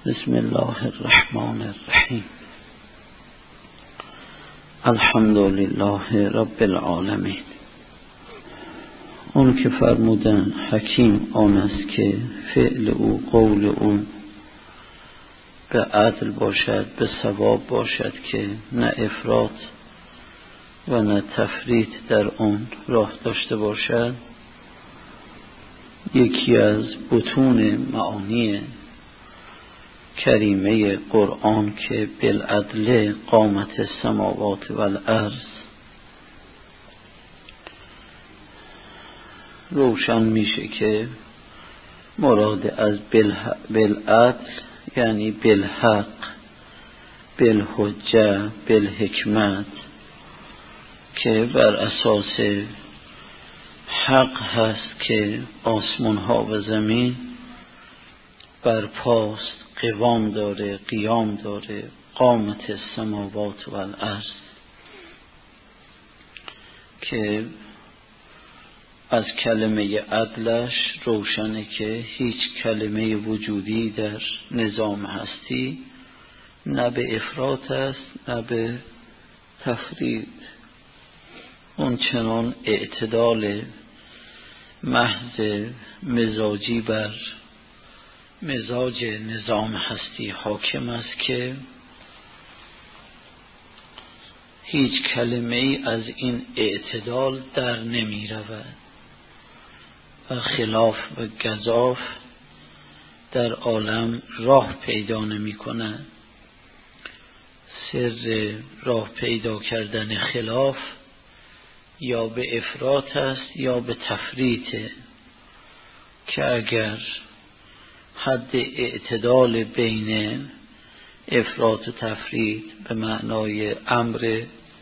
بسم الله الرحمن الرحیم. الحمد لله رب العالمین. اون که فرمودن حکیم آن است که فعل او قول او به عدل باشد، به ثواب باشد، که نه افراط و نه تفریط در اون راه داشته باشد. یکی از بطون معانی کریمه قرآن که بالعدل قامت السماوات والارض روشن میشه که مراد از بالعدل یعنی بالحق، بالحجه، بالحکمت، که بر اساس حق هست که آسمان ها و زمین برپاست، قوام داره، قیام داره. قامت السماوات والارض که از کلمه عدلش روشنه که هیچ کلمه وجودی در نظام هستی نه به افراط است نه به تفرید. اون چنان اعتدال محض مزاجی بر مزاج نظام هستی حاکم است که هیچ کلمه ای از این اعتدال در نمی رود و خلاف و گزاف در عالم راه پیدا نمی کند. سر راه پیدا کردن خلاف یا به افراط است یا به تفریطه، که اگر حد اعتدال بین افراط و تفریط به معنای امر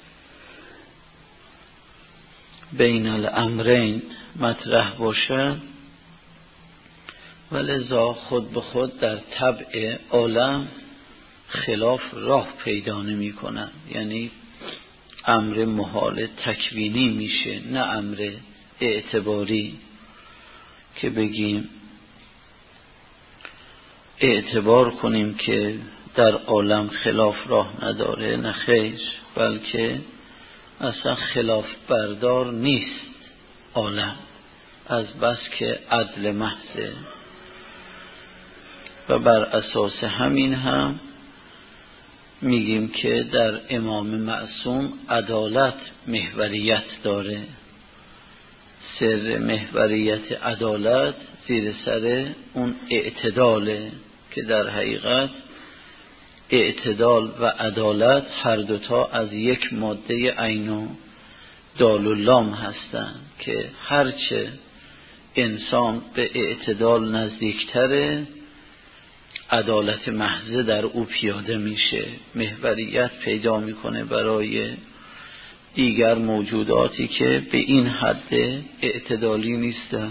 بین الامرین مطرح باشد، ولذا خود به خود در طبع عالم خلاف راه پیدا نمی کند. یعنی امر محال تکوینی میشه، نه امر اعتباری که بگیم اعتبار کنیم که در عالم خلاف راه نداره. نه خیر، بلکه اصلا خلاف بردار نیست عالم، از بس که عدل محضه. و بر اساس همین هم میگیم که در امام معصوم عدالت محوریت داره. سر محوریت عدالت زیر سر اون اعتداله که در حقیقت اعتدال و عدالت هر دوتا از یک ماده عین و دال و لام هستند، که هرچه انسان به اعتدال نزدیکتره عدالت محضه در او پیاده میشه، محوریت پیدا میکنه برای دیگر موجوداتی که به این حد اعتدالی نیستن.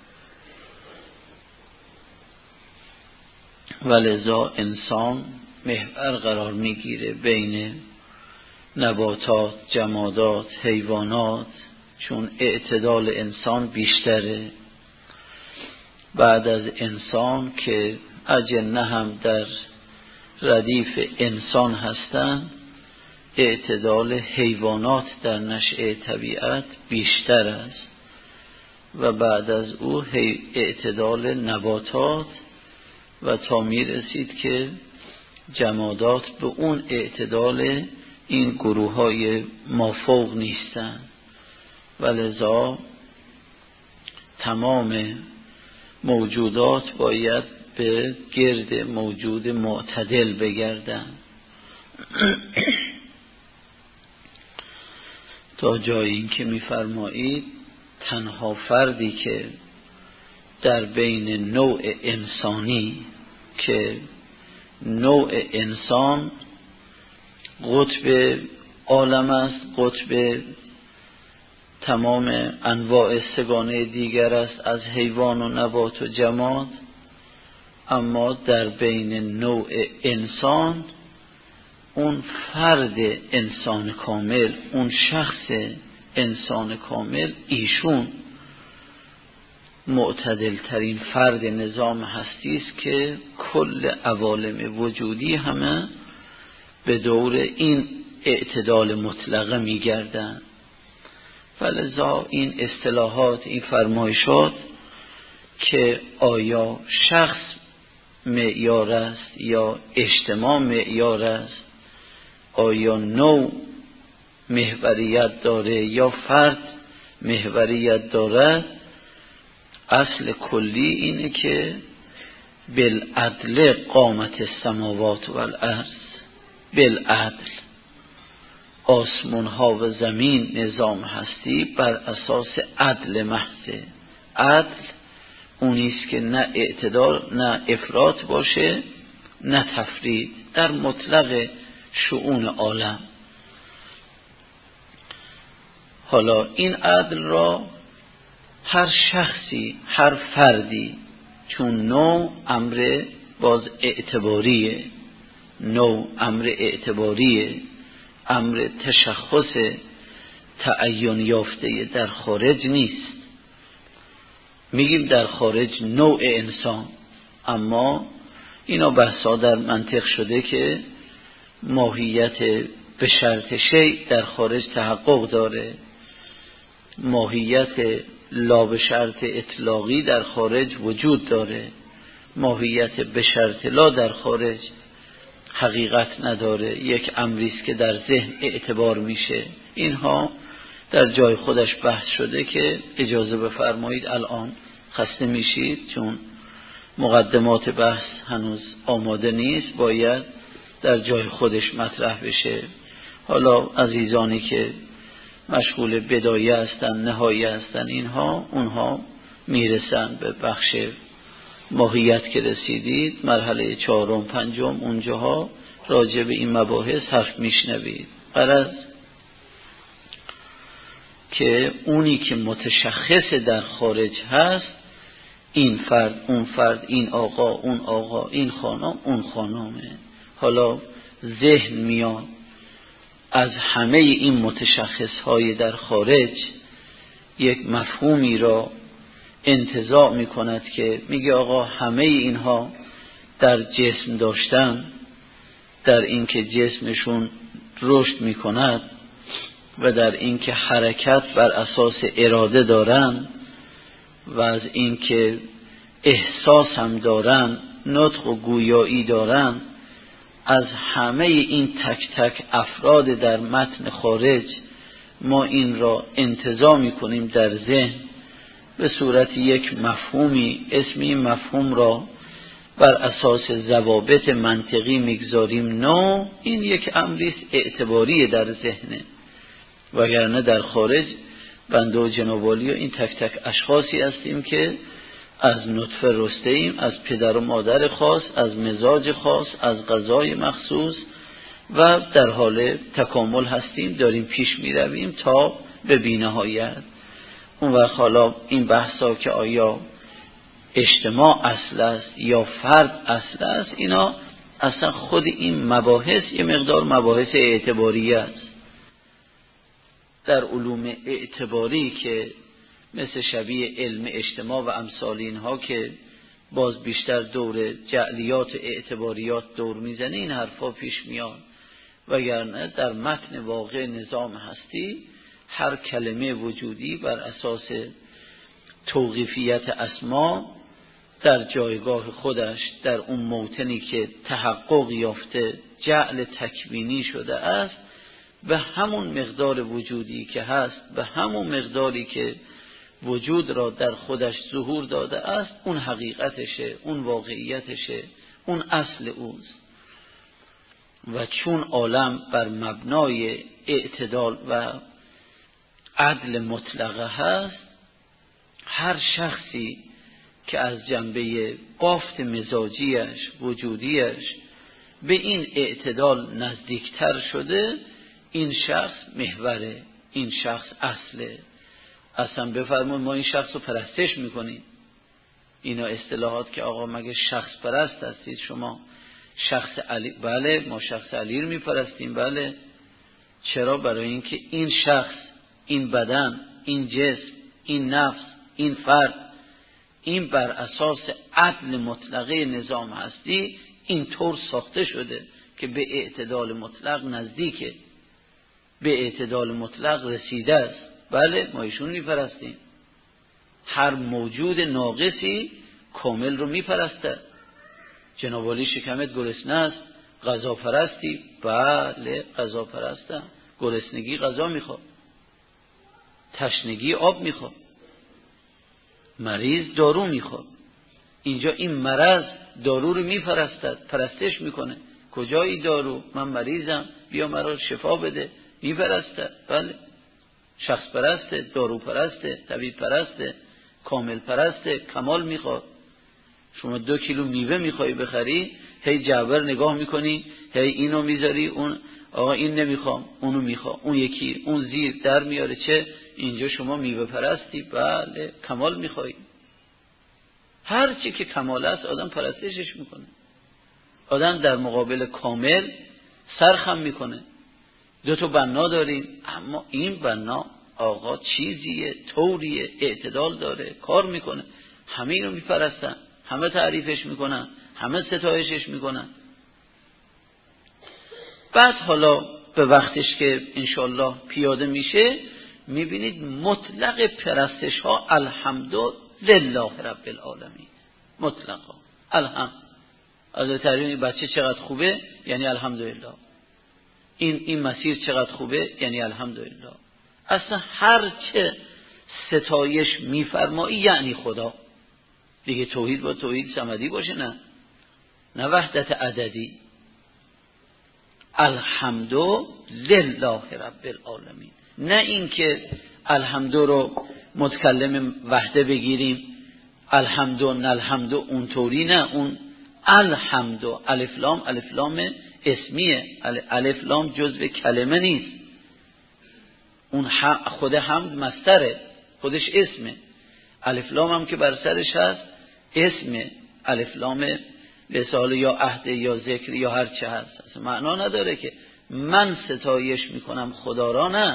ولذا انسان محور قرار میگیره بین نباتات، جمادات، حیوانات، چون اعتدال انسان بیشتره. بعد از انسان که اجنه هم در ردیف انسان هستند، اعتدال حیوانات در نشأه طبیعت بیشتر است و بعد از او اعتدال نباتات، و تا می رسید که جمادات به اون اعتدال این گروه های مافوق نیستند. ولذا تمام موجودات باید به گرد موجود معتدل بگردند تا جایی این که می‌فرمایید تنها فردی که در بین نوع انسانی، که نوع انسان قطب عالم است، قطب تمام انواع سگانه دیگر است از حیوان و نبات و جماد، اما در بین نوع انسان اون فرد انسان کامل، اون شخص انسان کامل، ایشون معتدل ترین فرد نظام هستی است که کل عوالم وجودی همه به دور این اعتدال مطلقه میگردند. فلذا این اصطلاحات، این فرمایشات که آیا شخص معیار است یا اجتماع معیار است، آیا نوع محوریت داره یا فرد محوریت دارد، اصل کلی اینه که بالعدل قامت السماوات و الارض، بالعدل آسمان ها و زمین نظام هستی بر اساس عدل محض. عدل اونیست که نه اعتدال نه افراط باشه نه تفرید در مطلق شؤون عالم. حالا این عدل را هر شخصی، هر فردی، چون نوع امر باز اعتباریه، نوع امر اعتباریه، امر تشخص تعین یافته در خارج نیست. میگیم در خارج نوع انسان، اما اینا بحثا در منطق شده که ماهیت به شرط شیء در خارج تحقق داره، ماهیت لا به شرط اطلاقی در خارج وجود داره، ماهیت به شرط لا در خارج حقیقت نداره، یک امریست که در ذهن اعتبار میشه. اینها در جای خودش بحث شده که اجازه بفرمایید الان خسته میشید چون مقدمات بحث هنوز آماده نیست، باید در جای خودش مطرح بشه. حالا عزیزانی که مشغول بدایه هستن، نهایه هستن، اونها میرسن به بخش ماهیت که رسیدید، مرحله 4 و 5 اونجاها راجع به این مباحث حرف میشنوید. غرض که اونی که متشخص در خارج هست، این فرد، اون فرد، این آقا، اون آقا، این خانم، اون خانمه. حالا ذهن میاد از همه این متشخص های در خارج یک مفهومی را انتزاع می کند که میگه آقا همه اینها در جسم داشتن، در اینکه جسمشون رشد می کند و در اینکه حرکت بر اساس اراده دارن و از اینکه احساس هم دارن، نطق و گویایی دارن، از همه این تک تک افراد در متن خارج ما این را انتزاع می کنیم در ذهن به صورت یک مفهومی. اسم این مفهوم را بر اساس ضوابط منطقی میگذاریم. نو این یک امریست اعتباری در ذهنه، وگرنه در خارج بنده و جناب عالی و این تک تک اشخاصی هستیم که از نطفه رسته ایم، از پدر و مادر خاص، از مزاج خاص، از غذای مخصوص و در حال تکامل هستیم، داریم پیش می رویم تا به بی‌نهایت. اون وقت حالا این بحثا که آیا اجتماع اصل است یا فرد اصل است، اینا اصلا خود این مباحث یه مقدار مباحث اعتباری است. در علوم اعتباری که مثل شبیه علم اجتماع و امثال اینها که باز بیشتر دور جعلیات و اعتباریات دور میزنه، این حرفا پیش میاد. وگرنه در متن واقع نظام هستی هر کلمه وجودی بر اساس توقیفیت اسما در جایگاه خودش، در اون موطنی که تحقق یافته جعل تکوینی شده است، به همون مقدار وجودی که هست، به همون مقداری که وجود را در خودش ظهور داده است، اون حقیقتشه، اون واقعیتشه، اون اصل اوست. و چون عالم بر مبنای اعتدال و عدل مطلقه هست، هر شخصی که از جنبه بافت مزاجیش، وجودیش به این اعتدال نزدیکتر شده، این شخص محوره، این شخص اصله. اصلا بفرمون ما این شخص رو پرستش میکنیم. اینا اصطلاحات که آقا مگه شخص پرست هستید شما؟ شخص علی، بله ما شخص علی رو میپرستیم. بله چرا؟ برای اینکه این شخص، این بدن، این جسم، این نفس، این فرد این بر اساس عدل مطلقه نظام هستی اینطور ساخته شده که به اعتدال مطلق نزدیکه، به اعتدال مطلق رسیده است. بله ما ایشون میپرستیم. هر موجود ناقصی کامل رو میپرسته. جناب عالی شکمت گرسنه است، غذا پرستی؟ بله غذا پرستم. گرسنگی غذا میخواد، تشنگی آب میخواد، مریض دارو میخواد. اینجا این مرض دارو رو میپرستد، پرستش میکنه. کجایی دارو؟ من مریضم، بیا مرا شفا بده. میپرستد. بله شخص پرسته، دارو پرسته، طبیب پرسته، کامل پرسته، کمال میخواد. شما 2 کیلو میوه میخوای بخری، هی جعبر نگاه میکنی، هی اینو میذاری، اون آقا این نمیخوام، اونو میخوام، اون یکی، اون زیر در میاره. چه اینجا شما میوه پرستی؟ بله کمال میخوای. هر چی که کمال است آدم پرستشش میکنه. آدم در مقابل کامل سرخم میکنه. 2 تا بنا داریم، اما این بنا آقا چیزیه، طوریه، اعتدال داره، کار میکنه. همه اینو میپرستن، همه تعریفش میکنن، همه ستایشش میکنن. بعد حالا به وقتش که انشالله پیاده میشه میبینید مطلق پرستش ها الحمدلله رب العالمین، مطلقا الحمد. از تعریف بچه چقدر خوبه یعنی الحمدلله، این مسیر چقدر خوبه یعنی الحمدلله. اصلا هر چه ستایش میفرمایی یعنی خدا دیگه. توحید با توحید صمدی باشه، نه وحدت عددی. الحمدلله رب العالمین، نه اینکه الحمد رو متکلم وحده بگیریم الحمد نه الحمد اونطوری، نه. اون الحمد الف لام اسمیه، الف لام جزء کلمه نیست. اون خود حمد مصدره، خودش اسمه. الف لام هم که بر سرش هست اسمه. الف لام لسال یا عهد یا ذکر یا هر چه هست، اصلا معنا نداره که من ستایش میکنم خدا را، نه.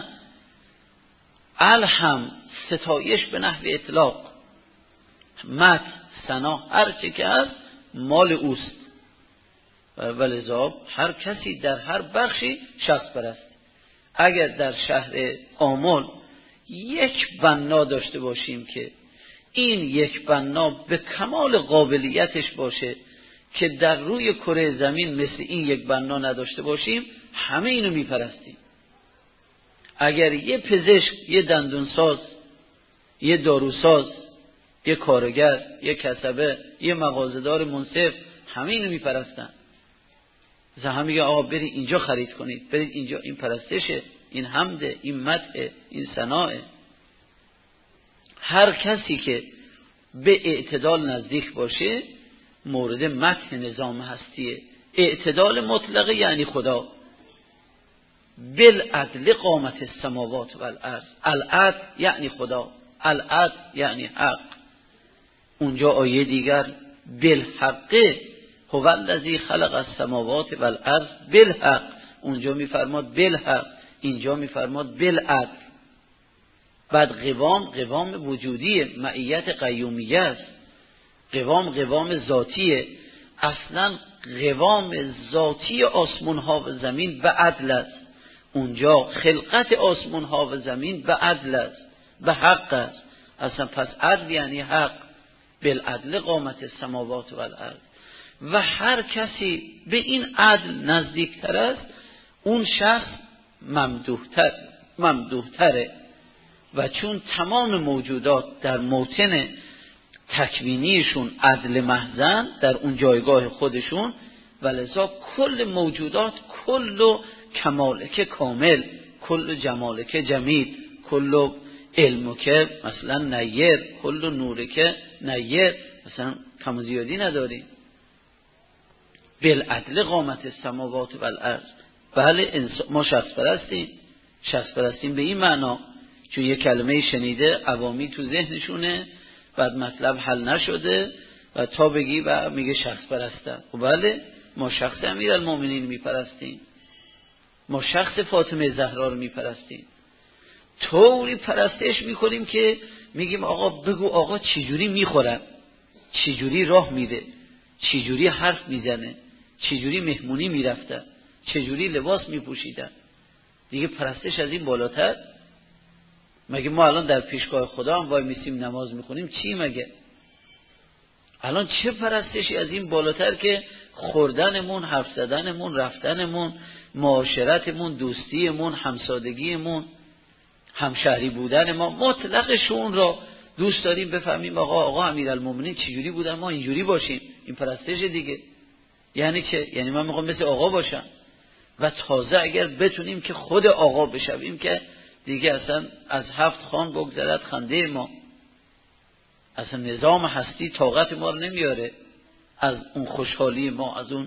الحمد ستایش به نحو اطلاق، مت ثنا هر چه که هست مال اوست. ولذا هر کسی در هر بخشی شخص پرست. اگر در شهر آمل یک بنا داشته باشیم که این یک بنا به کمال قابلیتش باشه که در روی کره زمین مثل این یک بنا نداشته باشیم، همه اینو میپرستیم. اگر یه پزشک، یه دندونساز، یه داروساز، یه کارگر، یه کسبه، یه مغازه‌دار منصف، همه اینو میپرستن. مثلا هم میگه آقا برید اینجا خرید کنید، برید اینجا. این پرستشه، این حمده، این مدحه، این ثناءه. هر کسی که به اعتدال نزدیک باشه مورد مدح نظام هستیه. اعتدال مطلقه یعنی خدا. بالعدل قامت السماوات والارض. العدل یعنی خدا، العدل یعنی حق. اونجا آیه دیگر بالحق هو الذی خلق السماوات والارض بالحق. اونجا میفرماد بالحق، اینجا میفرماد بالعدل. بعد قوام وجودیه، معیت قیومیه است. قوام ذاتیه. اصلا قوام ذاتی آسمان ها و زمین به عدل است. اونجا خلقت آسمان ها و زمین به عدل است، به حق است. اصلا پس عدل یعنی حق. بالعدل قامت السماوات والارض. و هر کسی به این عدل نزدیکتر است اون شخص ممدوحتره. و چون تمام موجودات در موطن تکوینیشون عدل محضن، در اون جایگاه خودشون، ولذا کل موجودات کل کمالک کامل، کل جمالک جمیل، کل علمک مثلا نیر، کل نورک نیر، مثلا کم و زیادی نداریم. بالعدل قامت السماوات والارض. بله ما شخص پرستیم به این معنا، چون یه کلمه شنیده عوامی تو ذهنشونه، بعد مطلب حل نشده و تا بگی و میگه شخص پرستم. و بله ما شخص امیرالمومنین میپرستیم، ما شخص فاطمه زهرا رو میپرستیم. طوری پرستش میکنیم که میگیم آقا بگو آقا چجوری میخورن، چجوری راه میره، چجوری حرف میزنه، چجوری مهمونی میرفتن، چجوری لباس میپوشیدن. دیگه پرستش از این بالاتر؟ مگه ما الان در پیشگاه خدا هم وای میسیم نماز میخونیم چی مگه؟ الان چه پرستشی از این بالاتر که خوردنمون، حرف زدنمون، رفتنمون، معاشرتمون، دوستیمون، همسادگیمون، همشهری بودن ما، مطلق شون را دوست داریم بفهمیم آقا امیرالمومنین چجوری بودن، ما اینجوری باشیم. این پرستش دیگه. یعنی چه؟ یعنی من میخوام مثل آقا باشم. و تازه اگر بتونیم که خود آقا بشویم که دیگه اصلا از 7 خان بگذرد خنده ما. اصلا نظام هستی طاقت ما رو نمیاره از اون خوشحالی ما، از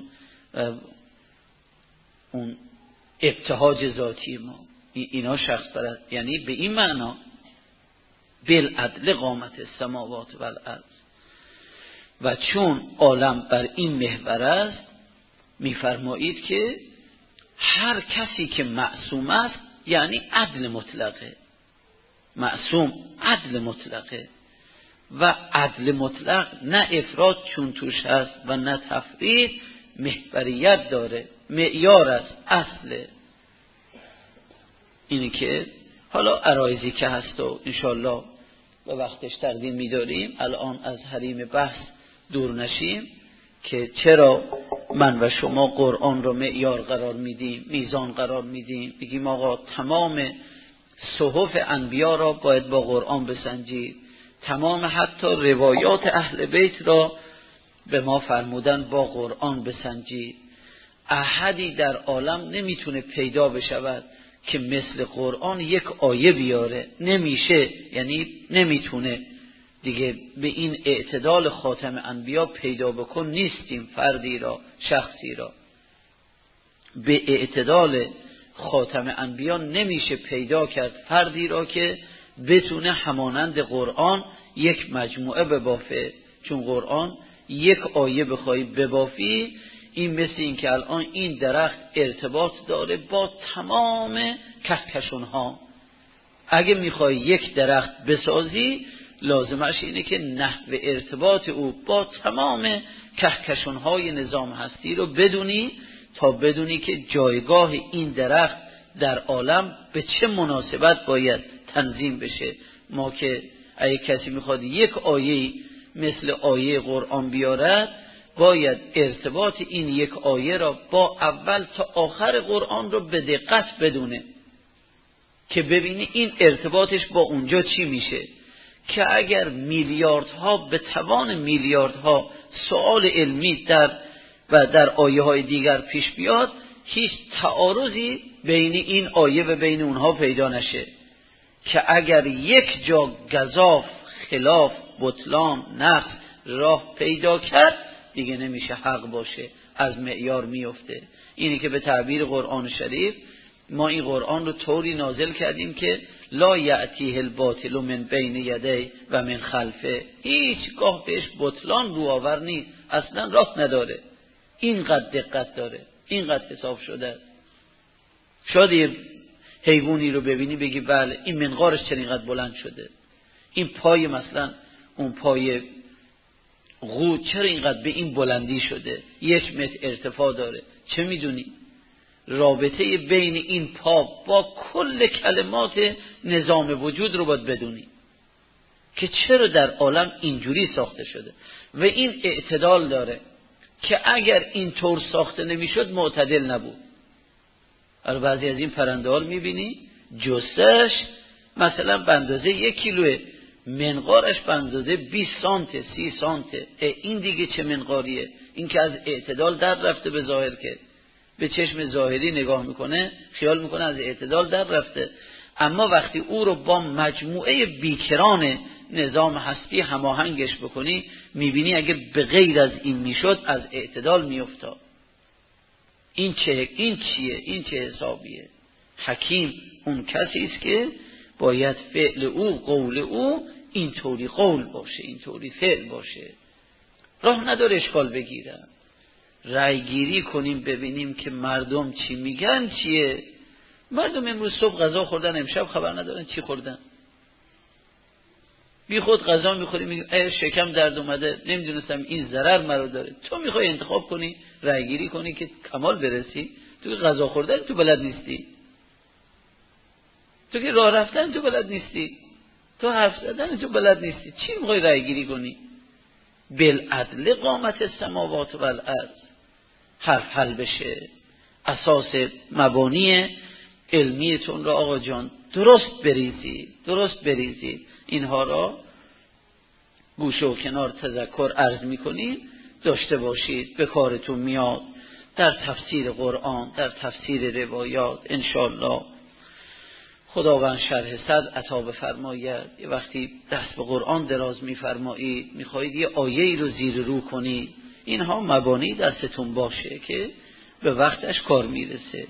اون ابتهاج ذاتی ما. اینا شخص پرست، یعنی به این معنا بالعدل قامت السماوات و الارض. و چون عالم بر این محور است، میفرمایید که هر کسی که معصوم است یعنی عدل مطلقه. معصوم عدل مطلقه و عدل مطلق نه افراط چون توش هست و نه تفریط، محوریت داره، معیار است، اصله. اینی که حالا عرایزی که هست و انشالله به وقتش تقدیم می‌داریم. الان از حریم بحث دور نشیم که چرا من و شما قرآن رو معیار قرار میدیم، میزان قرار میدیم، بگیم آقا تمام صحف انبیا را باید با قرآن بسنجید، تمام حتی روایات اهل بیت را به ما فرمودن با قرآن بسنجید. احدی در عالم نمیتونه پیدا بشود که مثل قرآن یک آیه بیاره، نمیشه، یعنی نمیتونه دیگه. به این اعتدال خاتم انبیا پیدا بکن نیستیم فردی را، شخصی را. به اعتدال خاتم انبیا نمیشه پیدا کرد فردی را که بتونه همانند قرآن یک مجموعه ببافه. چون قرآن یک آیه بخوای ببافی، این مثل این که الان این درخت ارتباط داره با تمام کهکشان ها. اگه میخوای یک درخت بسازی، لازمش اینه که نحو ارتباط او با تمام کهکشان های نظام هستی رو بدونی، تا بدونی که جایگاه این درخت در عالم به چه مناسبت باید تنظیم بشه. ما که اگه کسی میخواد یک آیه مثل آیه قرآن بیارد، باید ارتباط این یک آیه را با اول تا آخر قرآن رو به دقت بدونه که ببینی این ارتباطش با اونجا چی میشه. که اگر میلیاردها به توان میلیاردها سوال علمی در آیه های دیگر پیش بیاد، هیچ تعارضی بین این آیه و بین اونها پیدا نشه. که اگر یک جا گزاف، خلاف، بطلان، نقص راه پیدا کرد، دیگه نمیشه حق باشه، از معیار میفته. اینی که به تعبیر قرآن شریف ما این قرآن رو طوری نازل کردیم که لا یأتیه الباطل من بین یدیه و من خلفه، هیچگاه بهش بطلان رو آور نیست، اصلا راه نداره. اینقدر دقت داره، اینقدر حساب شده. شاید یه حیوانی رو ببینی بگی بله این منقارش چرا اینقدر بلند شده، این پای مثلا اون پای غو چرا اینقدر به این بلندی شده، 1 متر ارتفاع داره. چه میدونی؟ رابطه بین این پا با کل کلمات نظام وجود رو باید بدونی که چرا در عالم اینجوری ساخته شده. و این اعتدال داره که اگر این طور ساخته نمیشد معتدل نبود. بعضی از این پرنده ها میبینی جثه‌اش مثلا به اندازه 1 کیلوه، منقارش به اندازه 20 سانته 30 سانته. این دیگه چه منقاریه؟ این که از اعتدال در رفته به ظاهر، که به چشم ظاهری نگاه میکنه خیال میکنه از اعتدال در رفته، اما وقتی او رو با مجموعه بیکران نظام هستی هماهنگش بکنی، میبینی اگه به غیر از این میشد از اعتدال میافتاد. این چیه؟ این چه حسابیه؟ حکیم اون کسی است که باید فعل او، قول او اینطوری قول باشه، اینطوری فعل باشه. راه نداره اشکال بگیرن. رای گیری کنیم ببینیم که مردم چی میگن چیه. مردم امروز صبح غذا خوردن، امشب خبر ندارن چی خوردن. بی خود غذا میخوری میگی شکم درد اومده، نمیدونستم این ضرر مرا داره. تو میخوای انتخاب کنی، رأی گیری کنی که کمال برسی؟ تو غذا خوردن تو بلد نیستی، تو که راه رفتن تو بلد نیستی، تو حرف زدن تو بلد نیستی، چی میخوای رأی گیری کنی؟ بالعدل قامت السماوات والارض، حرف حل بشه. اساس مبانی علمیتون را آقا جان درست بریزید. اینها را گوشه و کنار تذکر عرض میکنید داشته باشید، به کارتون میاد در تفسیر قرآن، در تفسیر روایات. انشاءالله خداوند شرح صدر عطا بفرماید. یه وقتی دست به قرآن دراز میفرمایید، میخواهید یه آیه‌ای رو زیر رو کنید، اینها مبانی دستتون باشه که به وقتش کار میرسه.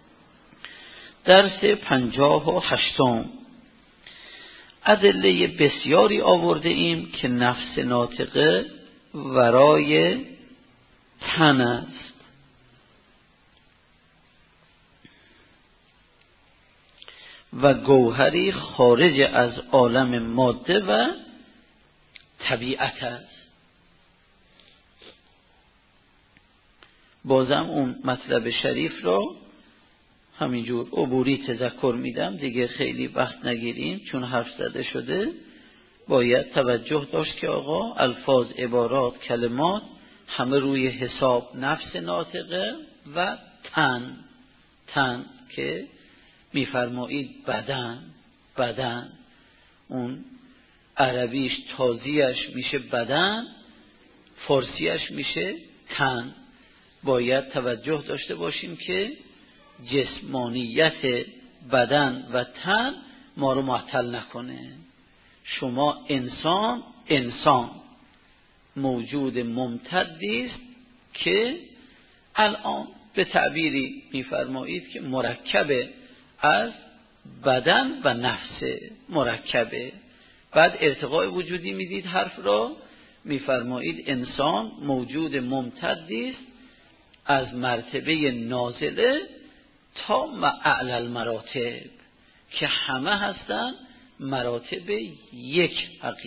درس 58. ادله بسیاری آورده ایم که نفس ناطقه ورای تن است و گوهری خارج از عالم ماده و طبیعت است. بازم اون مطلب شریف را همینجور عبوری تذکر میدم دیگه، خیلی وقت نگیریم چون حرف زده شده. باید توجه داشت که آقا الفاظ، عبارات، کلمات همه روی حساب نفس ناطقه و تن که میفرمایید بدن، اون عربیش تازیش میشه بدن، فارسیش میشه تن. باید توجه داشته باشیم که جسمانیت بدن و تن ما رو معطل نکنه. شما انسان موجود ممتدی است که الان به تعبیری میفرمایید که مرکبه از بدن و نفس، مرکبه. بعد ارتقاء وجودی میدید حرف را، میفرمایید انسان موجود ممتدی است از مرتبه نازله تا اعلی المراتب که همه هستن مراتب یک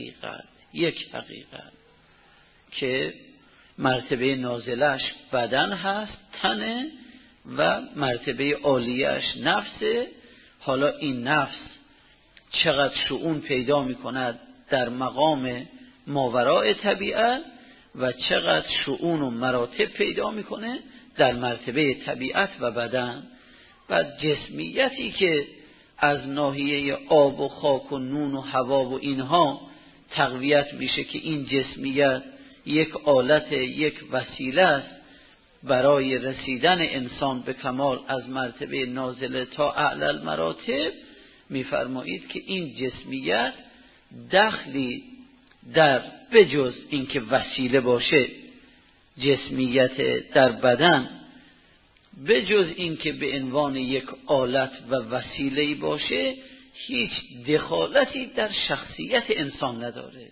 حقیقت که مرتبه نازلش بدن هست، تنه، و مرتبه عالیش نفسه. حالا این نفس چقدر شؤون پیدا می کند در مقام ماوراء طبیعت و چقدر شؤون و مراتب پیدا میکنه در مرتبه طبیعت و بدن. و جسمیتی که از ناحیه آب و خاک و نون و هوا و اینها تقویت میشه که این جسمیت یک آلت، یک وسیله است برای رسیدن انسان به کمال از مرتبه نازله تا اعلی المراتب، میفرمایید که این جسمیت دخلی در بجز اینکه وسیله باشه، جسمیت در بدن بجز اینکه به عنوان یک آلت و وسیله‌ای باشه، هیچ دخالتی در شخصیت انسان نداره.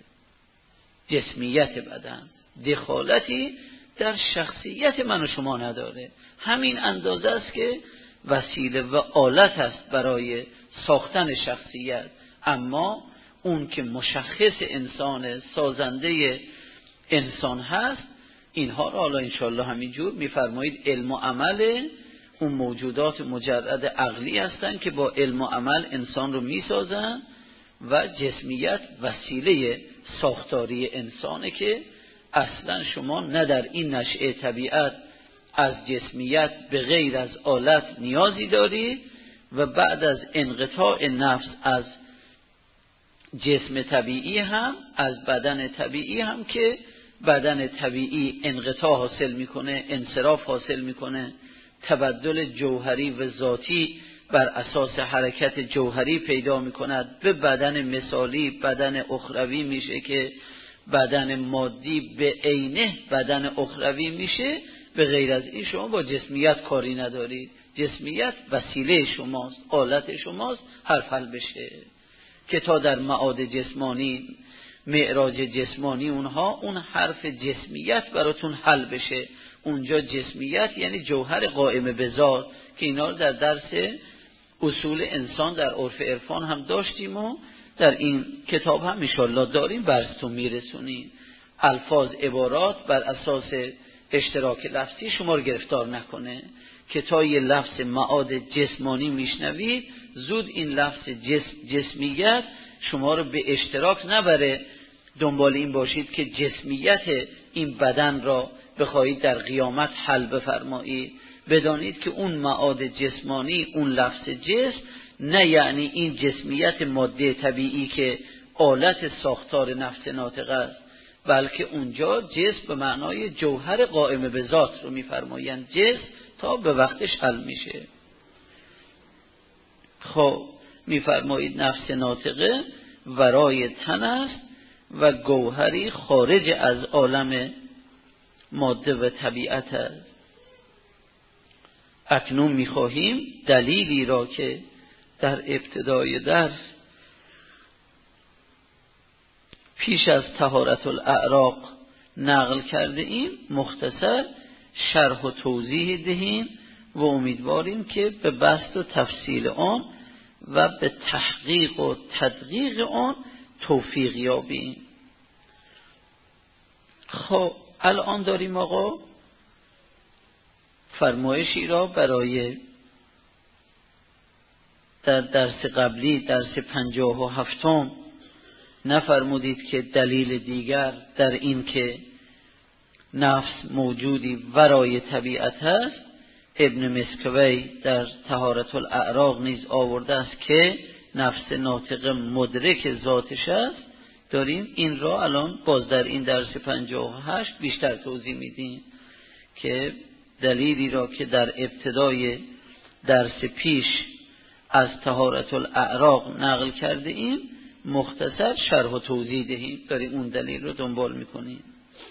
جسمیت بدن دخالتی در شخصیت من و شما نداره. همین اندازه است که وسیله و آلت است برای ساختن شخصیت، اما اون که مشخص انسان، سازنده انسان هست، اینها را حالا انشاءالله همینجور میفرمایید علم و عمل اون موجودات مجرد عقلی هستند که با علم و عمل انسان رو میسازن و جسمیت وسیله ساختاری انسانه که اصلا شما نه در این نشأه طبیعت از جسمیت به غیر از آلت نیازی دارید و بعد از انقطاع نفس از جسم طبیعی هم، از بدن طبیعی هم که بدن طبیعی انقطاع حاصل میکنه، انصراف حاصل میکنه، تبدل جوهری و ذاتی بر اساس حرکت جوهری پیدا میکند، به بدن مثالی، بدن اخروی میشه که بدن مادی به عینه بدن اخروی میشه. به غیر از این شما با جسمیت کاری ندارید. جسمیت وسیله شماست، آلت شماست، حرف حل بشه که تا در معاد جسمانی، معراج جسمانی اونها اون حرف جسمیت براتون حل بشه. اونجا جسمیت یعنی جوهر قائم به ذات که اینا رو در درس اصول انسان در عرف عرفان هم داشتیم و در این کتاب هم انشالله داریم، برستون میرسونیم. الفاظ عبارات بر اساس اشتراک لفظی شما رو گرفتار نکنه که تا یه لفظ معاد جسمانی میشنوید زود این لفظ جسمیت شما رو به اشتراک نبره، دنبال این باشید که جسمیت این بدن را بخواهید در قیامت حل بفرمایید. بدانید که اون معاد جسمانی، اون لفظ جسم، نه یعنی این جسمیت ماده طبیعی که آلت ساختار نفس ناطق است، بلکه اونجا جسم به معنای جوهر قائم به ذات رو میفرمایند. جسم تا به وقتش حل میشه. خب میفرمایید نفس ناطقه ورای تن است و گوهری خارج از عالم ماده و طبیعت است. اکنون میخواهیم دلیلی را که در ابتدای درس پیش از طهارت الاعراق نقل کرده ایم مختصر شرح و توضیح دهیم و امیدواریم که به بسط و تفصیل آن و به تحقیق و تدقیق آن توفیق یابیم. خب الان داریم آقا فرمایشی را برای در درس قبلی، درس 57 نفرمودید که دلیل دیگر در این که نفس موجودی ورای طبیعت است، ابن مسکوی در طهارت الاعراق نیز آورده است که نفس ناطق مدرک ذاتش است. داریم این را الان باز در این درس 58 بیشتر توضیح میدیم که دلیلی را که در ابتدای درس پیش از طهارت الاعراق نقل کرده ایم مختصر شرح و توضیح دهیم. داریم اون دلیل رو دنبال میکنیم.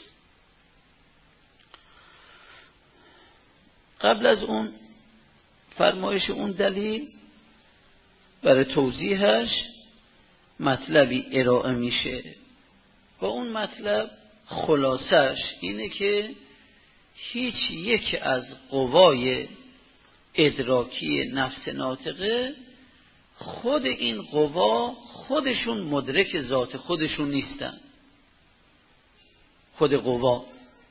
قبل از اون فرمایش اون دلیل برای توضیحش مطلبی ارائه میشه و اون مطلب خلاصش اینه که هیچ یک از قوای ادراکی نفس ناطقه خود این قوا خودشون مدرک ذات خودشون نیستن. خود قوا،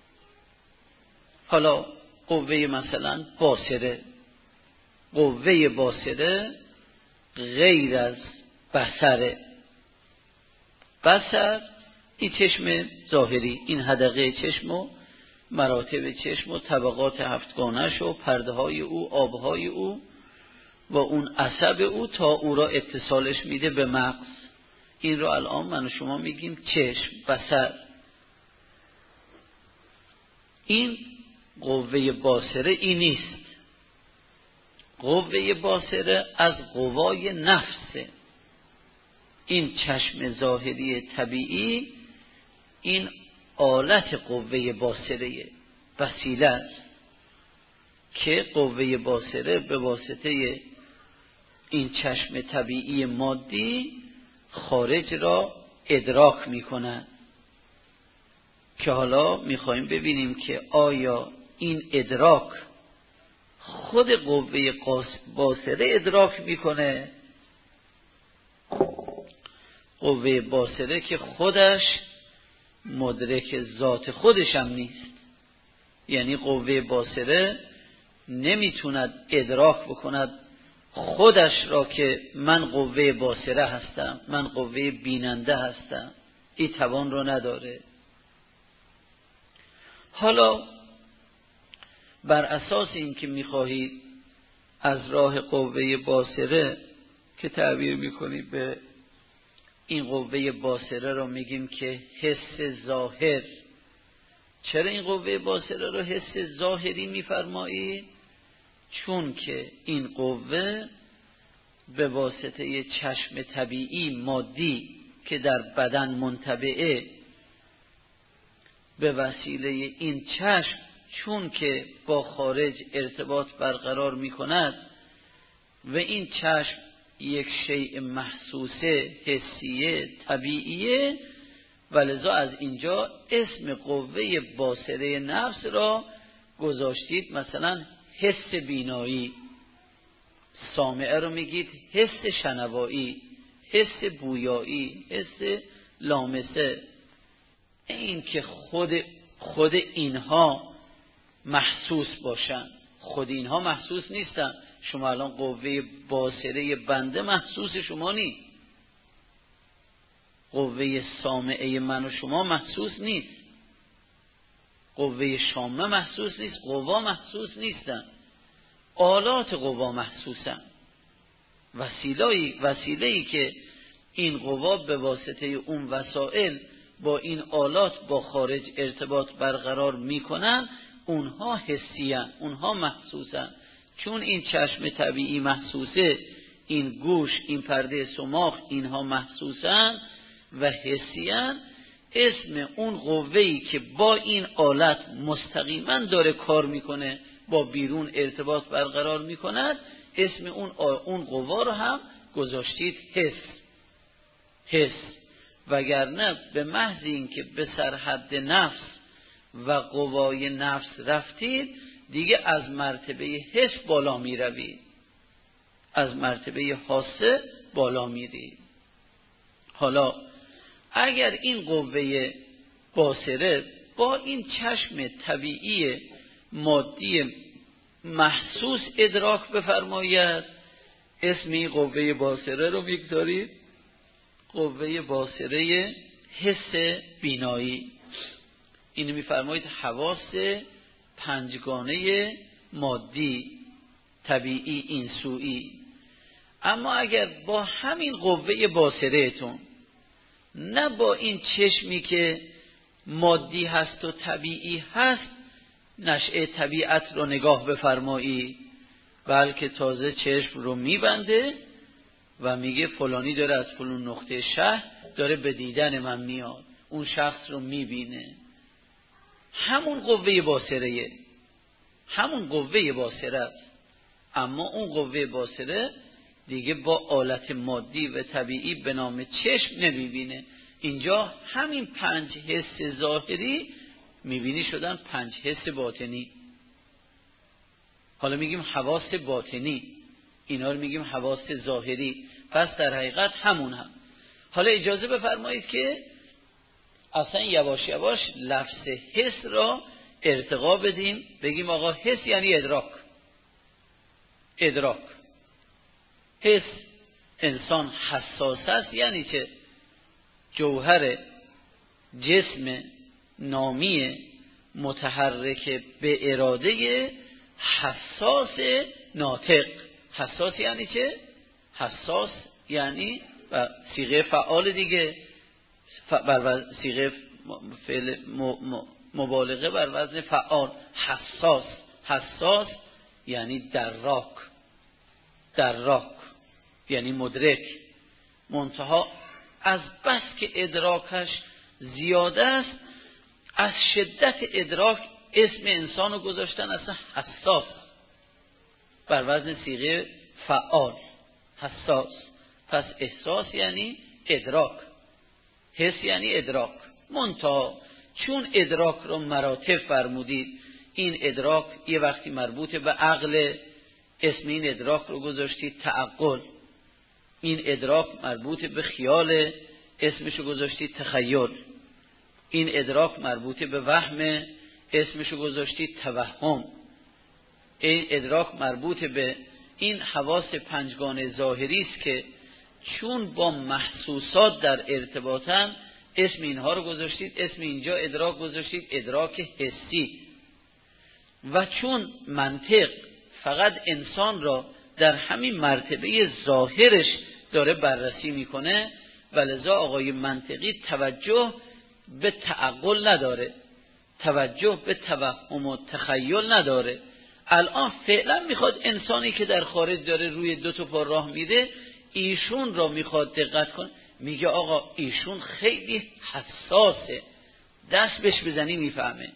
حالا قوه مثلا باصره، قوه باصره غیر از بصره. بصر این چشم ظاهری، این حدقه چشم و مراتب چشم و طبقات هفتگانش و پرده های او، آبهای او و اون عصب او تا او را اتصالش میده به مغز. این را الان من و شما میگیم چشم، بصر. این قوه باصره این نیست. قوه باصره از قوای نفسه. این چشم ظاهری طبیعی این آلت قوه باصره، وسیله است که قوه باصره به واسطه این چشم طبیعی مادی خارج را ادراک می کند. که حالا میخوایم ببینیم که آیا این ادراک خود قوه باصره ادراک میکنه؟ قوه باصره که خودش مدرک ذات خودش هم نیست. یعنی قوه باصره نمیتوند ادراک بکند خودش را که من قوه باصره هستم، من قوه بیننده هستم. این توان رو نداره. حالا بر اساس این که میخواهید از راه قوه باصره که تعبیر میکنید به این قوه باصره رو میگیم که حس ظاهر. چرا این قوه باصره رو حس ظاهری میفرمایید؟ چون که این قوه به واسطه چشم طبیعی مادی که در بدن منطبعه، به وسیله این چشم چون که با خارج ارتباط برقرار می کند و این چشم یک شیء محسوسه، حسیه، طبیعیه، ولذا از اینجا اسم قوه باصره نفس را گذاشتید مثلا حس بینایی. سامعه رو میگید حس شنوایی، حس بویایی، حس لامسه، این که خود اینها محسوس باشن. خود اینها محسوس نیستن. شما الان قوه باصره بنده محسوس شما نیست، قوه سامعه من و شما محسوس نیست، قوه شامه محسوس نیست، قوا محسوس نیستن، آلات قوا محسوسن. وسیله‌ای که این قوا به واسطه اون وسائل با این آلات با خارج ارتباط برقرار میکنن، اونها حسیان، اونها محسوسن. چون این چشم طبیعی محسوسه، این گوش، این پرده سماخ، اینها محسوسن و حسیان، اسم اون قوه‌ای که با این آلت مستقیما داره کار میکنه، با بیرون ارتباط برقرار میکند، اسم اون قوا رو هم گذاشتید حس. وگرنه به محض این که به سرحد نفس و قوای نفس رفتید، دیگه از مرتبه حس بالا می روید، از مرتبه حاسه بالا میرید. حالا اگر این قوه باصره با این چشم طبیعی مادی محسوس ادراک بفرماید، اسم این قوه باصره رو میگذارید قوه باصره حس بینایی. اینو میفرمایید حواس پنجگانه مادی طبیعی اینسویی. اما اگر با همین قوه باصرهتون، نه با این چشمی که مادی هست و طبیعی هست نشأه طبیعت رو نگاه بفرمایی، بلکه تازه چشم رو میبنده و میگه فلانی داره از فلان نقطه شهر داره به دیدن من میاد، اون شخص رو میبینه، همون قوه باصره، همون قوه باصره است. اما اون قوه باصره دیگه با آلت مادی و طبیعی به نام چشم نمیبینه. اینجا همین 5 حس ظاهری میبینی شدن 5 حس باطنی. حالا میگیم حواس باطنی، اینا رو میگیم حواس ظاهری، پس در حقیقت همون هم. حالا اجازه بفرمایید که اصلا یواش یواش لفظ حس را ارتقا بدیم، بگیم آقا حس یعنی ادراک. حس انسان حساس است، یعنی چه؟ جوهر جسم نامی متحرک به اراده حساس ناطق. حساس یعنی چه؟ حساس یعنی و صیغه فعال دیگه، صیغه فعل مبالغه بر وزن فعال. حساس یعنی دراک یعنی مدرک. منتها از بس که ادراکش زیاده است، از شدت ادراک اسم انسان رو گذاشتن اصلا حساس بر وزن صیغه فعال، حساس. پس احساس یعنی ادراک، حس یعنی ادراک. منتها چون ادراک رو مراتب فرمودید، این ادراک یه وقتی مربوط به عقل، اسم این ادراک رو گذاشتید تعقل. این ادراک مربوط به خیال، اسمشو گذاشتید تخیل. این ادراک مربوط به وهم، اسمشو گذاشتید توهم. این ادراک مربوط به این حواس پنجگانه ظاهری است که چون با محسوسات در ارتباطن، اسم اینها رو گذاشتید، اسم اینجا ادراک گذاشتید ادراک حسی. و چون منطق فقط انسان را در همین مرتبه ظاهرش داره بررسی میکنه، ولذا آقای منطقی توجه به تعقل نداره، توجه به توهم و تخیل نداره. الان فعلا میخواد انسانی که در خارج داره روی 2 پا راه میره، ایشون را میخواد دقت کن، میگه آقا ایشون خیلی حساسه، دست بهش بزنی میفهمه،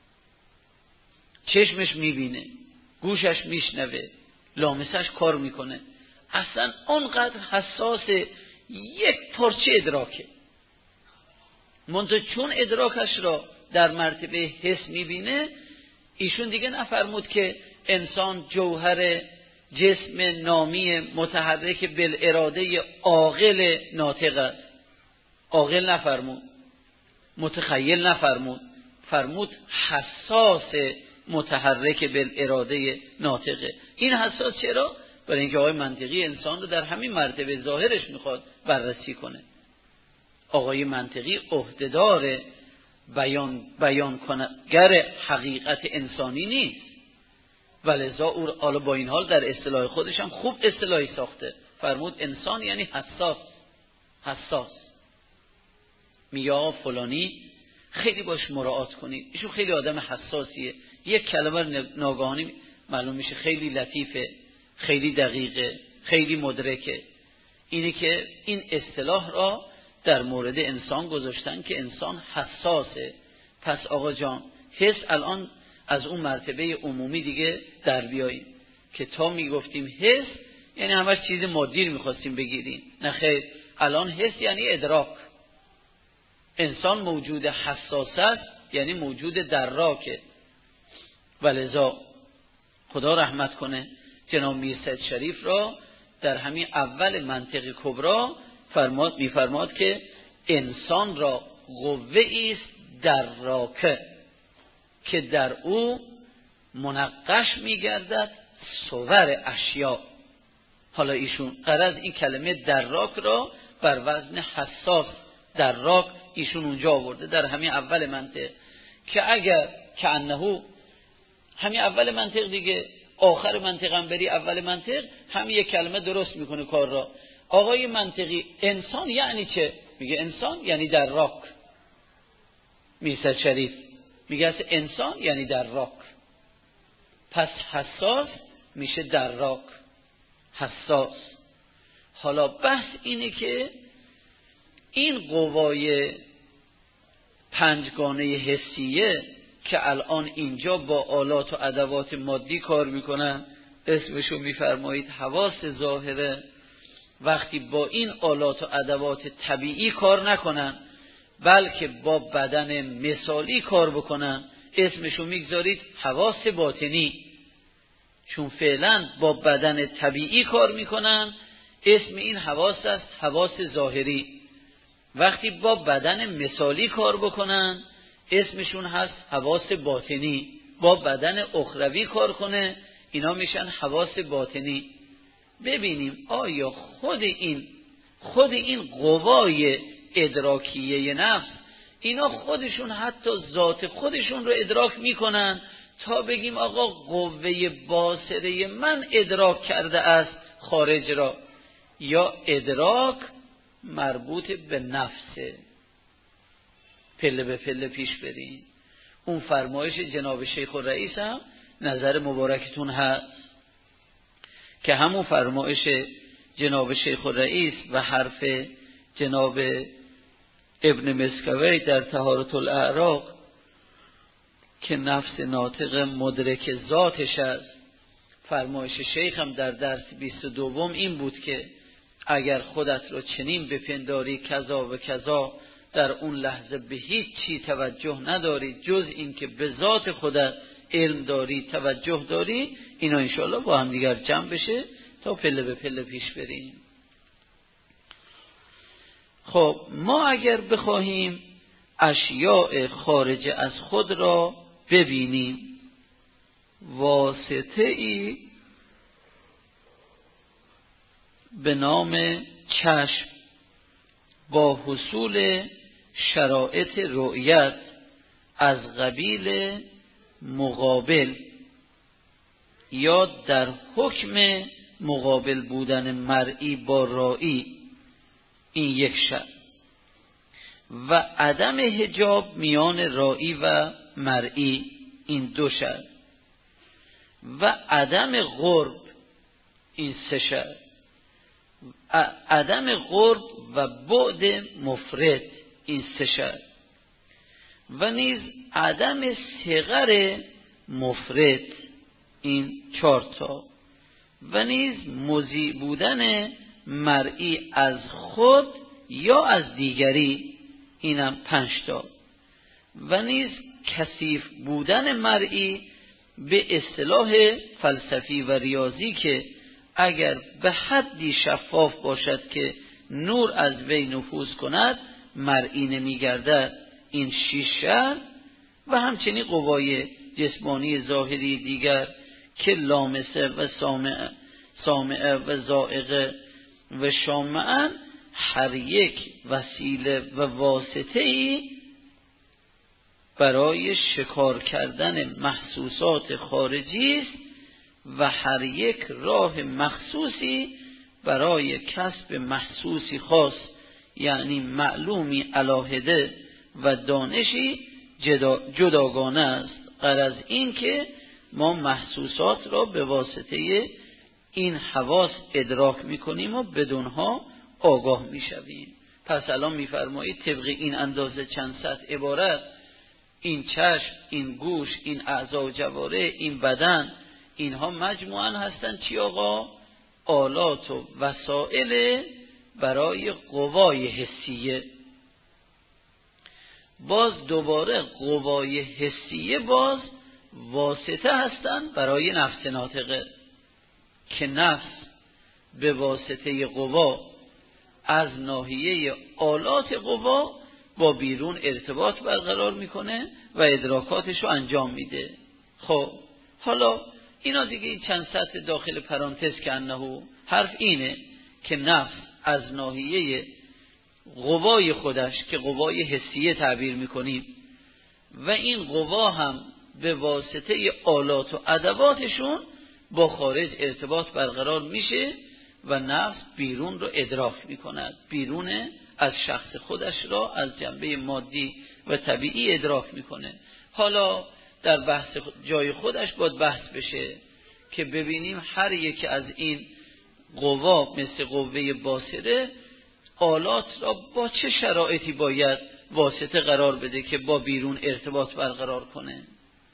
چشمش میبینه، گوشش میشنوه، لامسش کار میکنه. اصلا اونقدر حساس، یک پارچه ادراکه. منتها چون ادراکش را در مرتبه حس میبینه، ایشون دیگه نفرمود که انسان جوهر جسم نامی متحرک بالاراده عاقل ناطق است. عاقل نفرمود، متخیل نفرمود، فرمود حساس متحرک بالاراده ناطقه. این حساس چرا؟ برای اینکه آقای منطقی انسان رو در همین مرتبه ظاهرش میخواد بررسی کنه. آقای منطقی عهدهدار بیان کنگر حقیقت انسانی نیست، ولذا او حالا با این حال در اصطلاح خودش هم خوب اصطلاحی ساخته. فرمود انسان یعنی حساس. میگه فلانی خیلی باش مراعات کنید، ایشون خیلی آدم حساسیه، یک کلمه ناگهانی معلوم میشه خیلی لطیفه، خیلی دقیقه، خیلی مدرکه. اینه که این اصطلاح را در مورد انسان گذاشتن که انسان حساسه. پس آقا جان حس الان از اون مرتبه عمومی دیگه در بیاییم که تا میگفتیم حس یعنی همش چیز مادی رو میخواستیم بگیریم، نه خیر، الان حس یعنی ادراک. انسان موجود حساس است، یعنی موجود دراکه. ولذا خدا رحمت کنه جناب میرسید شریف را در همین اول منطق کبرا میفرماد که انسان را قوه است دراکه که در او منقش میگردد صور اشیا. حالا ایشون غرض این کلمه دراک را بر وزن حساس دراک ایشون اونجا آورده در همین اول منطق، که اگر که انهو همین اول منطق دیگه، آخر منطق هم بری اول منطق همین یک کلمه درست میکنه کار را. آقای منطقی انسان یعنی چه؟ میگه انسان یعنی دراک. میرسد شریف میگه انسان یعنی دراک، پس حساس میشه دراک، حساس. حالا بحث اینه که این قوای پنجگانه حسیه که الان اینجا با آلات و ادوات مادی کار میکنن، اسمشو میفرمایید حواس ظاهره، وقتی با این آلات و ادوات طبیعی کار نکنن بلکه با بدن مثالی کار بکنن، اسمشو میگذارید حواس باطنی. چون فعلا با بدن طبیعی کار میکنن، اسم این حواس است حواس ظاهری. وقتی با بدن مثالی کار بکنن، اسمشون هست حواس باطنی. با بدن اخروی کار کنه، اینا میشن حواس باطنی. ببینیم آیا خود این قوای ادراکیه نفس، اینا خودشون حتی ذات خودشون رو ادراک میکنن تا بگیم آقا قوه باصره من ادراک کرده است خارج را، یا ادراک مربوط به نفسه. پله به پله پیش بریم. اون فرمایش جناب شیخ الرئیس هم نظر مبارکتون هست که همون فرمایش جناب شیخ الرئیس و حرف جناب ابن مسکوی در طهارت الاعراق که نفس ناطق مدرک ذاتش است. فرمایش شیخ هم در درس 22 این بود که اگر خودت رو چنین بپنداری کذا و کذا، در اون لحظه به هیچ چی توجه نداری جز این که به ذات خودت علم داری، توجه داری. اینا انشاءالله با هم دیگر جمع بشه تا پله به پله پیش بریم. خب ما اگر بخواهیم اشیاء خارج از خود را ببینیم، واسطه ای به نام چشم با حصول شرایط رؤیت از قبیل مقابل یا در حکم مقابل بودن مرئی با رائی، این یک شرط، و عدم حجاب میان رائی و مرئی، این دو شرط، و عدم قرب، این سه شرط، عدم قرب و بعد مفرد، این سه شرط، و نیز عدم صغر مفرد، این 4 تا، و نیز مضیع بودن مرئی از خود یا از دیگری، اینم 5 تا، و نیز کثیف بودن مرئی به اصطلاح فلسفی و ریاضی که اگر به حدی شفاف باشد که نور از وی نفوذ کند مرئی نمی‌گردد. این 6 شرط و همچنین قوای جسمانی ظاهری دیگر که لامسه و سامعه و ذائقه و شامعه، هر یک وسیله و واسطه‌ای برای شکار کردن محسوسات خارجی است و هر یک راه مخصوصی برای کسب محسوسی خاص، یعنی معلومی علاهده و دانشی جداگانه است. غرض این که ما محسوسات را به واسطه این حواس ادراک میکنیم و بدونها آگاه میشویم. پس الان میفرمایید طبق این اندازه چند سطح عبارت، این چشم، این گوش، این اعضا و جوارح، این بدن، اینها مجموعاً هستن چی آقا؟ آلات و وسائل برای قوای حسیه. باز دوباره قوای حسیه باز واسطه هستند برای نفس ناطقه که نفس به واسطه قوا از ناحیه آلات قوا با بیرون ارتباط برقرار میکنه و ادراکاتش رو انجام میده. خب حالا اینا دیگه این چند سطح داخل پرانتز که انه حرف اینه که نفس از ناحیه قوای خودش که قوای حسیه تعبیر میکنیم و این قوا هم به واسطه آلات و ادواتشون با خارج ارتباط برقرار میشه و نفس بیرون رو ادراک میکند، بیرون از شخص خودش را از جنبه مادی و طبیعی ادراک میکنه. حالا در بحث جای خودش باید بحث بشه که ببینیم هر یک از این قوا مثل قوه باصره آلات را با چه شرایطی باید واسطه قرار بده که با بیرون ارتباط برقرار کنه.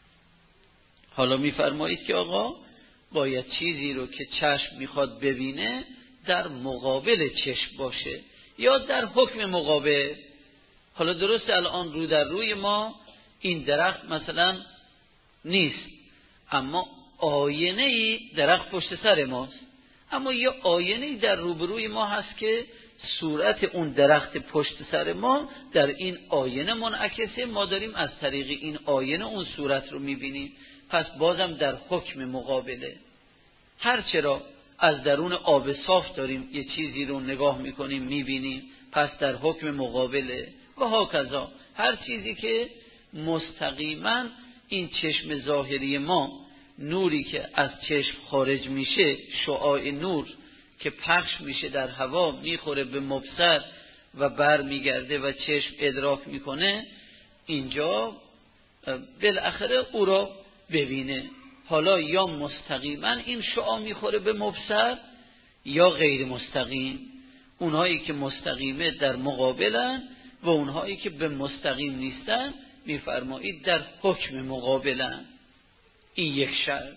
حالا میفرمایید که آقا باید چیزی رو که چشم میخواد ببینه در مقابل چشم باشه یا در حکم مقابل. حالا درسته الان رو در روی ما این درخت مثلا نیست، اما آینه‌ای درخت پشت سر ماست، اما یه آینه‌ای در روبروی ما هست که صورت اون درخت پشت سر ما در این آینه منعکسه، ما داریم از طریق این آینه اون صورت رو میبینیم. پس بازم در حکم مقابله. هرچرا از درون آب صاف داریم یه چیزی رو نگاه میکنیم میبینیم، پس در حکم مقابله. و هاکذا هر چیزی که مستقیما این چشم ظاهری ما، نوری که از چشم خارج میشه، شعاع نور که پخش میشه در هوا میخوره به مبصر و بر میگرده و چشم ادراک میکنه، اینجا بالاخره او را ببینه. حالا یا مستقیما این شعاع میخوره به مبصر یا غیر مستقیم. اونهایی که مستقیمه در مقابلن و اونهایی که به مستقیم نیستن میفرمایید در حکم مقابلن. این یک شرط.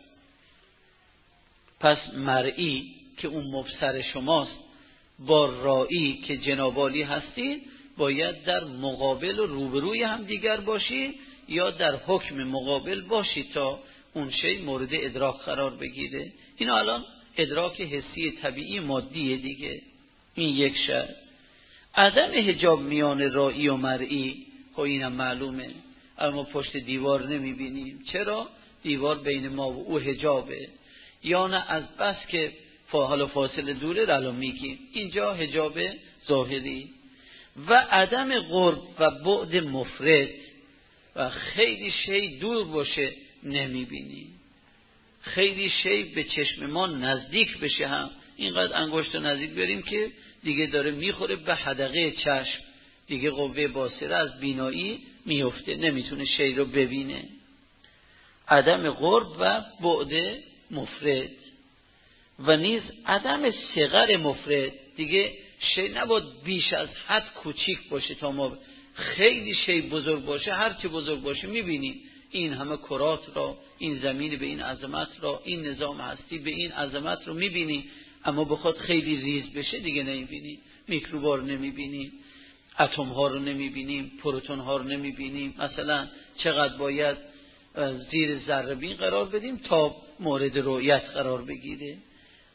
پس مرئی که اون مبصر شماست با رائی که جناب عالی هستید باید در مقابل و روبروی هم دیگر باشید یا در حکم مقابل باشید تا اون شی مورد ادراک قرار بگیره. اینا الان ادراک حسی طبیعی مادیه دیگه. این یک شرط. عدم حجاب میان رائی و مرئی، خب اینم معلومه، اما پشت دیوار نمیبینیم. چرا؟ دیوار بین ما و او حجابه، یا نه از بس که حالا فاصله دوره الان میگیم، اینجا حجاب ظاهری. و عدم قرب و بعد مفرد، و خیلی شی دور باشه نمیبینیم، خیلی شی به چشم ما نزدیک بشه هم اینقدر انگشت نزدیک بریم که دیگه داره میخوره به حدقه چشم، دیگه قوه باصره از بینایی میفته، نمیتونه شی رو ببینه. عدم قرب و بعد مفرد و نیز عدم صغر مفرد، دیگه شی نباید بیش از حد کوچیک باشه تا ما خیلی شی بزرگ باشه، هرچی بزرگ باشه میبینیم. این همه کرات را، این زمین به این عظمت را، این نظام هستی به این عظمت رو میبینیم، اما بخواد خیلی ریز بشه دیگه نمیبینیم. میکروبا رو نمیبینیم، اتم ها رو نمیبینیم، پروتون ها رو نمیبینیم. مثلا چقدر باید زیر ذره بین قرار بدیم تا مورد رؤیت قرار بگیره.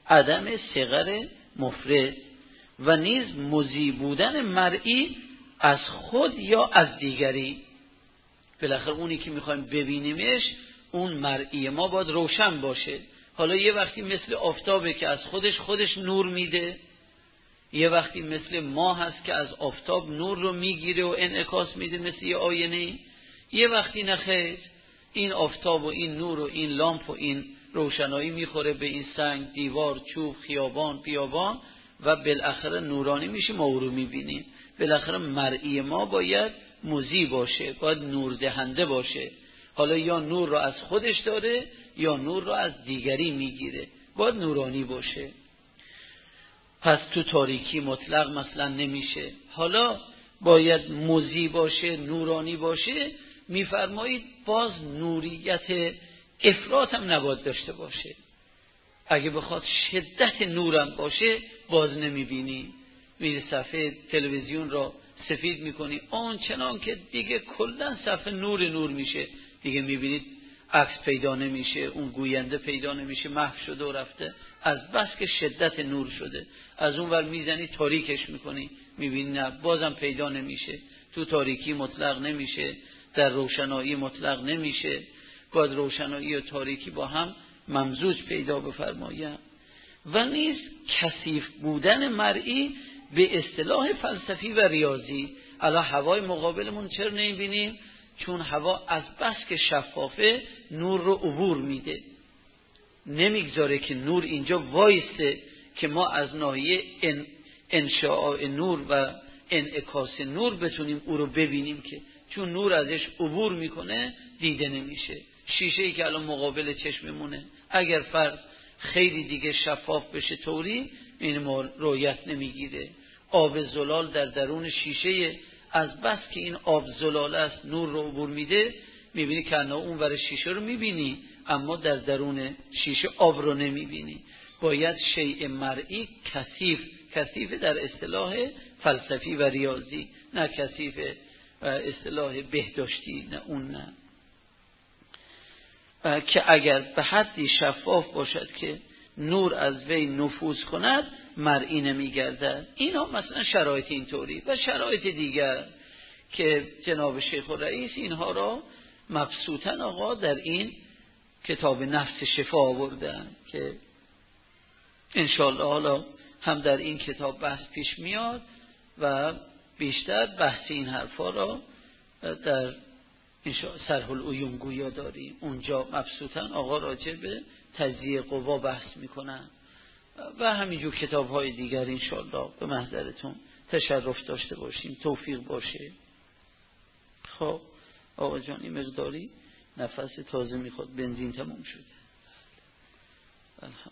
عدم صغر مفرد و نیز مضی بودن مرئی از خود یا از دیگری. بالاخره اونی که میخوایم ببینیمش اون مرئی ما باید روشن باشه. حالا یه وقتی مثل آفتابه که از خودش نور میده، یه وقتی مثل ماه هست که از آفتاب نور رو میگیره و انعکاس میده مثل یه آینه، یه وقتی نخیر این آفتاب و این نور و این لامپ و این روشنایی میخوره به این سنگ، دیوار، چوب، خیابان، بیابان و بالاخره نورانی میشه، ما او رو میبینیم. بالاخره مرئی ما باید مضی باشه، باید نور دهنده باشه. حالا یا نور رو از خودش داره یا نور رو از دیگری میگیره، باید نورانی باشه. پس تو تاریکی مطلق مثلا نمیشه. حالا باید مضی باشه، نورانی باشه. میفرمایید باز نوریت افراط هم نباید داشته باشه. اگه بخواد شدت نورم باشه باز نمیبینی، میری صفحه تلویزیون را سفید میکنی آن چنان که دیگه کلا صفحه نور میشه، دیگه میبینید عکس پیدا نمیشه، اون گوینده پیدا نمیشه، محو شده و رفته از بس که شدت نور شده. از اون ور میزنی تاریکش میکنی، میبینی نه بازم پیدا نمیشه. تو تاریکی مطلق نمیشه، در روشنایی مطلق نمیشه، باید روشنایی و تاریکی با هم ممزوج پیدا بفرماید. و نیز کثیف بودن مرئی به اصطلاح فلسفی و ریاضی. الان هوای مقابلمون چرا نمیبینیم؟ چون هوا از بس که شفافه نور رو عبور میده، نمیگذاره که نور اینجا وایسته که ما از ناحیه انشاء نور و انعکاس نور بتونیم او رو ببینیم، که چون نور ازش عبور میکنه دیده نمیشه. شیشه‌ای که الان مقابل چشممونه اگر فرض خیلی دیگه شفاف بشه طوری این ما رؤیت نمیگیره. آب زلال در درون شیشه از بس که این آب زلال است نور رو عبور میده، میبینی که اون ور شیشه رو میبینی اما در درون شیشه آب رو نمیبینی. باید شیء مرئی کثیف در اصطلاح فلسفی و ریاضی، نه کثیف اصطلاح بهداشتی، نه اون نه. که اگر به حدی شفاف باشد که نور از وی نفوذ کند مرئی نمیگردد. اینا مثلا شرایط اینطوری و شرایط دیگر که جناب شیخ الرئیس اینها را مبسوطن آقا در این کتاب نفس شفا آوردن که انشاءالله حالا هم در این کتاب بحث پیش میاد و بیشتر بحث این حرفا را در صرح العیون گویا داریم. اونجا مبسوطن آقا راجع به تجزیه قوا بحث میکنن و همینجور کتاب های دیگر انشاءالله به محضرتون تشرف داشته باشیم، توفیق باشه. خب آقا جان این مقداری نفس تازه میخواد، بنزین تموم شده.